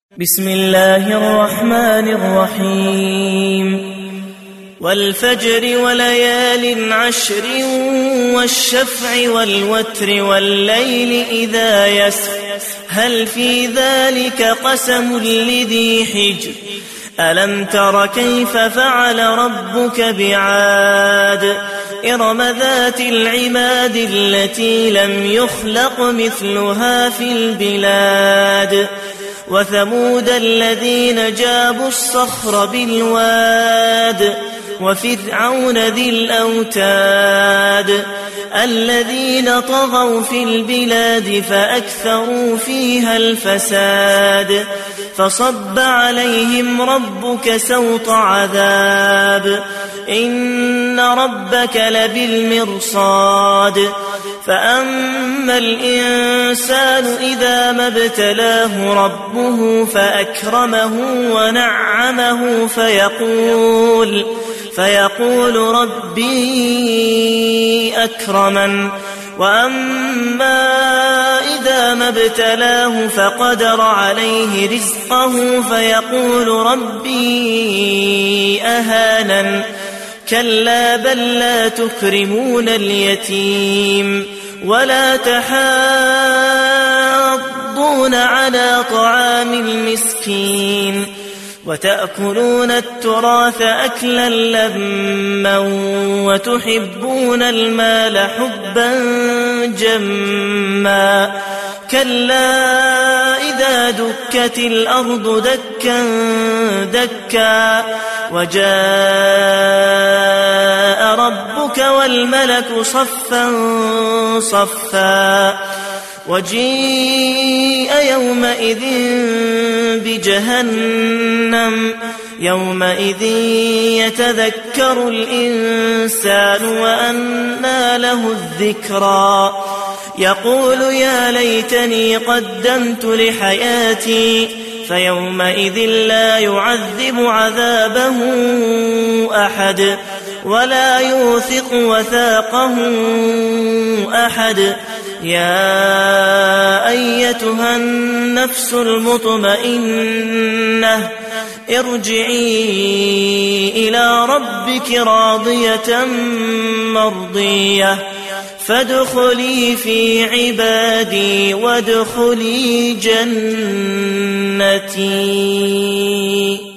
بسم الله الرحمن الرحيم والفجر وليال عشر والشفع والوتر والليل إذا يسر هل في ذلك قسم لذي حجر ألم تر كيف فعل ربك بعاد إرم ذات العماد التي لم يخلق مثلها في البلاد وثمود الذين جابوا الصخر بالواد وفرعون ذي الأوتاد الذين طغوا في البلاد فأكثروا فيها الفساد فصب عليهم ربك سوط عذاب إن ربك لبالمرصاد فأما الإنسان إذا ما ابتلاه ربه فأكرمه ونعمه فيقول ربي أكرمن وأما إذا ما ابتلاه فقدر عليه رزقه فيقول ربي أهانن كلا بل لا تكرمون اليتيم ولا تحاضون على طعام المسكين وتأكلون التراث أكلا لما وتحبون المال حبا جما كلا إذا دكت الأرض دكا دكا وجاء ربك والملك صفا صفا وجيء يومئذ بجهنم يومئذ يتذكر الإنسان وأنى له الذكرى يقول يا ليتني قدمت لحياتي فيومئذ لا يعذب عذابه أحد ولا يوثق وثاقه أحد يا أيتها النفس المطمئنة ارجعي إلى ربك راضية مرضية فادخلي في عبادي وادخلي جنتي.